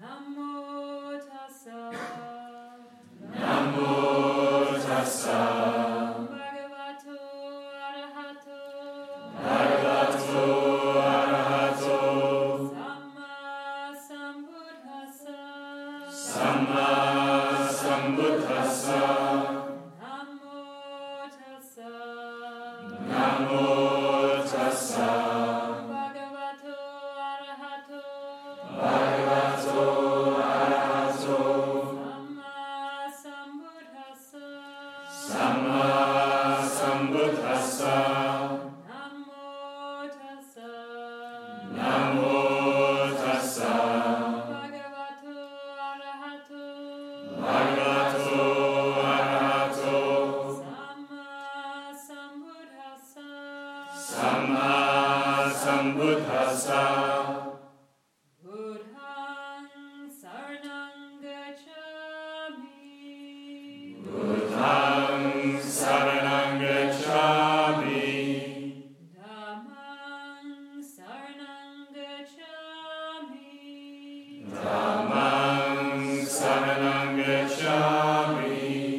Namo tassa. Namo tassa. Bhagavato arahato. Bhagavato arahato. Samma sambuddhassa. Samma sambuddhassa. Namo tassa. Namo tassa. Bhagavato arahato. Bhagavato arahato. Samma sambuddhassa. Samma sambuddhassa. Namo tassa. Namo tassa. Bhagavato arahato. Bhagavato arahato. Samma sambuddhassa. Samma sambuddhassa. Buddhaṃ saranang gacchami. Buddhaṃ saranang gacchami. Dhammam saranang gacchami. Dhammam saranang gacchami.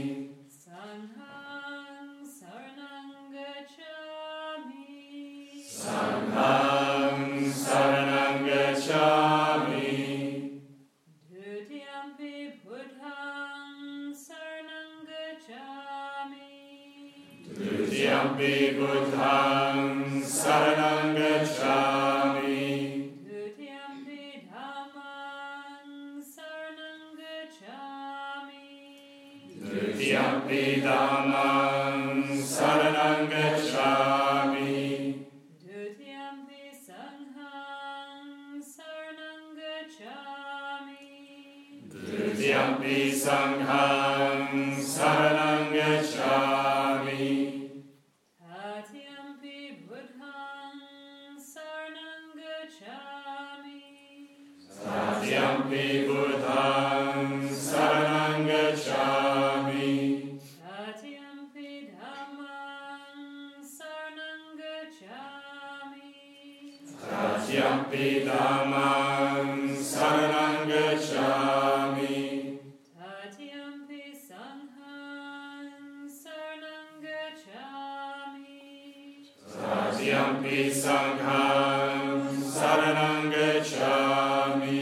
Sangham saranang gacchami. Sangham saranang gacchami. Dutiyampi buddhaṃ saranang gacchami. Dutiyampi buddhaṃ saranang gacchami. Dutiyampi dhammam saranang gacchami. Dutiyampi dhammam saranang gacchami. Dutiyampi sangham saranang gacchami. Dutiyampi sangham saranang gacchami. Tatiyampi buddhaṃ saranang gacchami. Tatiyampi buddhaṃ saranang gacchami. Tatiyampi dhammam saranang gacchami. Tatiyampi dhammam saranang gacchami. Tatiyampi sangham saranang gacchami. Tatiyampi sangham saranang gacchami.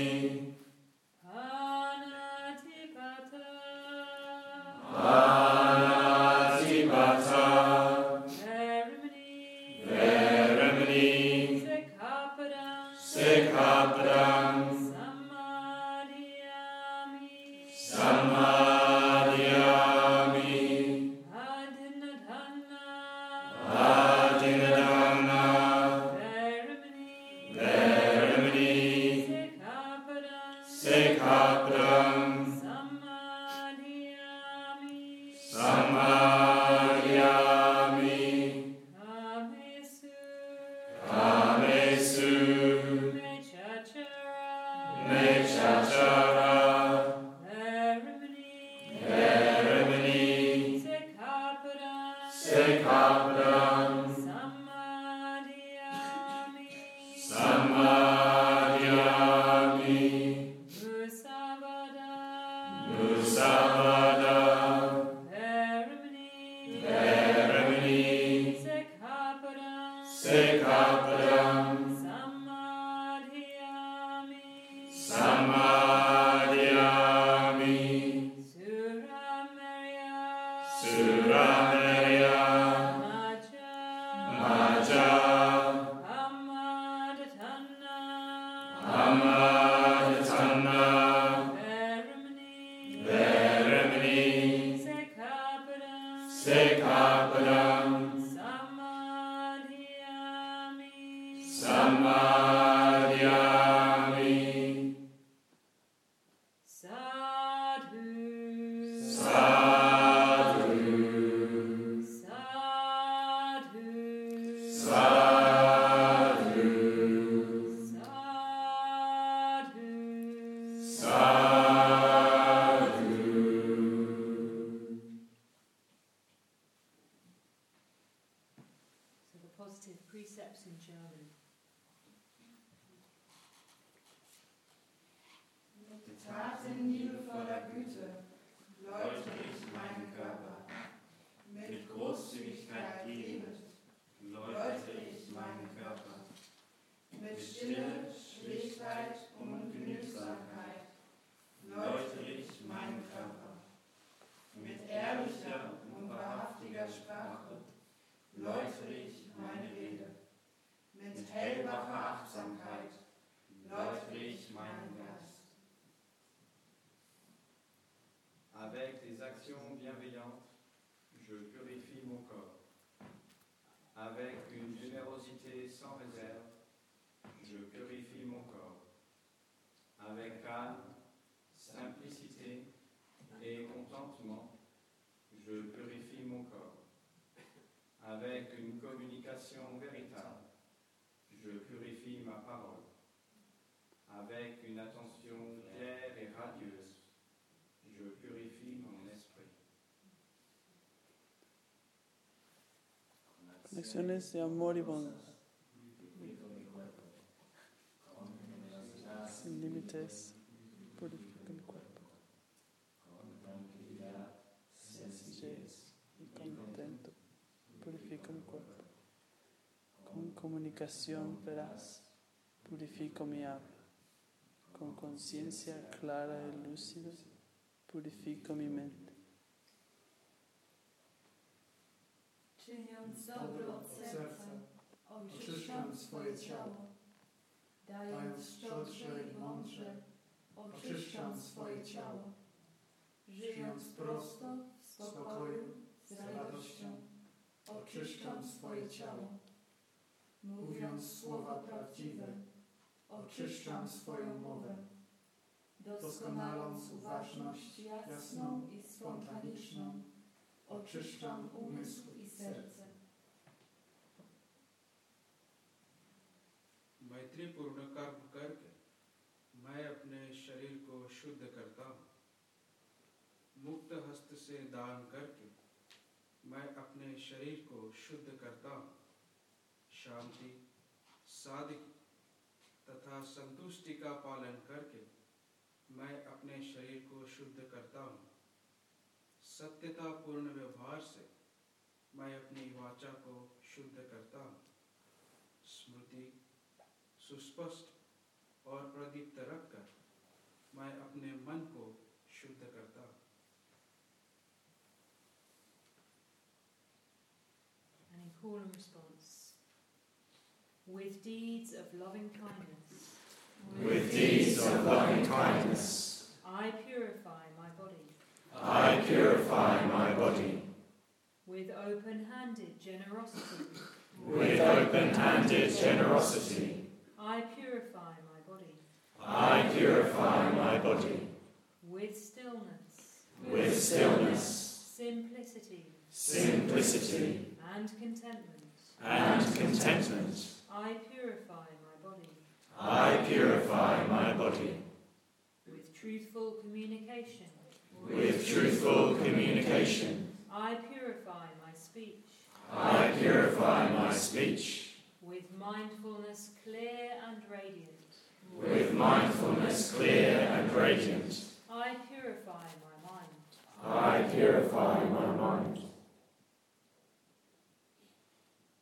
Panatipata. Panatipata. Veramani. Veramani. Sikkhapadam. Sikkhapadam. Samadhiyami. Samadhiyami. Adhinadhana. Adhinadhana. Veramani. Veramani. Sikkhapadam. Sikkhapadam. Samadhiyami. Samadhiyami. Kamesu. Kamesu. Mechachara. Mechachara. Veramani. Veramani. Sikkhapadam. Sikkhapadam. Samadhiyami. Samadhiyami. Musavada. Musavada. Veramani. Veramani. Sikkhapadam. Sikkhapadam. Samadhiyami. Samadhiyami. Suramarya. Suramarya. Maja. Maja. Amadatana. Amadatana. Veramani. Veramani. Sikkhapadam. Sikkhapadam. Samadhiyami. Samadhiyami. Sadhu. Sadhu. Sadhu. Sadhu. Sadhu. Sadhu. So the positive precepts in jhana. hellwache Achtsamkeit läutere ich meinen Geist. Avec des actions bienveillantes, je purifie mon corps. Avec une générosité sans réserve, je purifie mon corps. Avec calme, simplicité et contentement, je purifie mon corps. Avec une communication véritable, je purifie ma parole. Avec une attention claire et radieuse, je purifie mon esprit. Lecciones de amor y bondad. Sin límites, purifica mi cuerpo. Sencillez y contento, purifico mi cuerpo. Con comunicación veraz, purifico mi habla. Con conciencia clara y lúcida, purifico mi mente. Czyniąc dobro od serca, oczyszczam swoje ciało. Dając szczodrze i mądrze, oczyszczam swoje ciało. Żyjąc prosto, w spokoju, z radością, oczyszczam swoje ciało. Mówiąc słowa prawdziwe, oczyszczam swoją mowę. Doskonaląc uważność jasną i spontaniczną, oczyszczam umysł i serce. मैत्री पूर्ण कर्म करके मैं अपने शरीर को शुद्ध करता हूँ। मुक्त हस्त से दान करके मैं अपने शरीर को शुद्ध करता हूँ। शांति, सादिकी तथा संतुष्टि का पालन करके मैं अपने शरीर को शुद्ध करता हूँ। सत्यता पूर्ण व्यवहार से मैं अपनी वाचा को शुद्ध करता हूँ। स्मृति सुस्पष्ट और प्रदीप्त रखकर मैं अपने मन को शुद्ध करता हूँ। And in call and response, with deeds of loving kindness, With deeds of loving kindness, I purify my body. I purify my body. With open-handed generosity, With open-handed generosity, I purify my body. I purify my body. With stillness, With stillness, simplicity, simplicity, and contentment, and contentment, I purify my body. I purify my body. With truthful communication, With truthful communication, I purify my speech. I purify my speech. With mindfulness clear and radiant, With mindfulness clear and radiant, I purify my mind. I purify my mind.